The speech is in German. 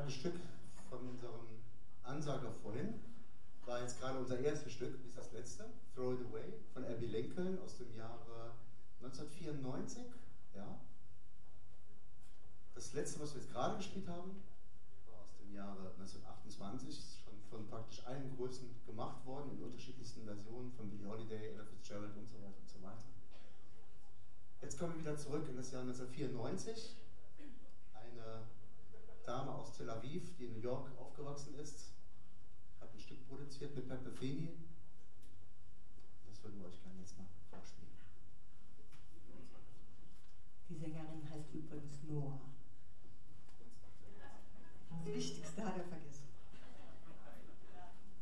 zweite Stück von unserem Ansager vorhin war jetzt gerade unser erstes Stück, wie ist das letzte? Throw It Away von Abbey Lincoln aus dem Jahre 1994. Ja. Das letzte, was wir jetzt gerade gespielt haben, war aus dem Jahre 1928. Ist schon von praktisch allen Größen gemacht worden, in unterschiedlichsten Versionen, von Billie Holiday, Ella Fitzgerald und so weiter und so weiter. Jetzt kommen wir wieder zurück in das Jahr 1994. Eine Dame aus Tel Aviv, die in New York aufgewachsen ist, hat ein Stück produziert mit Pat Metheny,